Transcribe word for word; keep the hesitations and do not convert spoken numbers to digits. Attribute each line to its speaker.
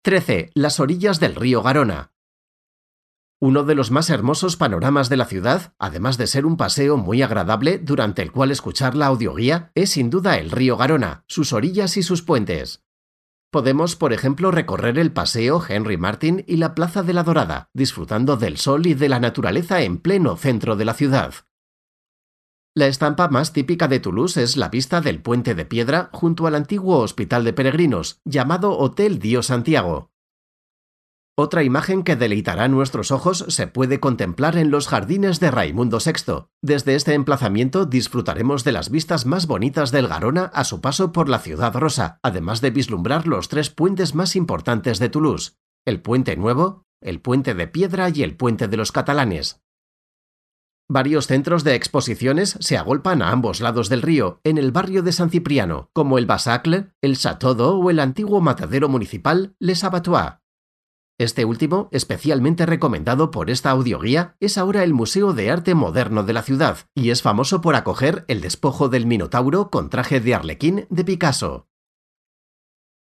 Speaker 1: trece. Las orillas del río Garona. Uno de los más hermosos panoramas de la ciudad, además de ser un paseo muy agradable durante el cual escuchar la audioguía, es sin duda el río Garona, sus orillas y sus puentes. Podemos, por ejemplo, recorrer el paseo Henry Martin y la Plaza de la Dorada, disfrutando del sol y de la naturaleza en pleno centro de la ciudad. La estampa más típica de Toulouse es la vista del puente de piedra junto al antiguo hospital de peregrinos, llamado Hotel Dios Santiago. Otra imagen que deleitará nuestros ojos se puede contemplar en los jardines de Raimundo sexto. Desde este emplazamiento disfrutaremos de las vistas más bonitas del Garona a su paso por la Ciudad Rosa, además de vislumbrar los tres puentes más importantes de Toulouse: el Puente Nuevo, el Puente de Piedra y el Puente de los Catalanes. Varios centros de exposiciones se agolpan a ambos lados del río, en el barrio de San Cipriano, como el Basacle, el Château d'Eau o el antiguo matadero municipal Les Abattoirs. Este último, especialmente recomendado por esta audioguía, es ahora el Museo de Arte Moderno de la ciudad y es famoso por acoger el despojo del Minotauro con traje de Arlequín de Picasso.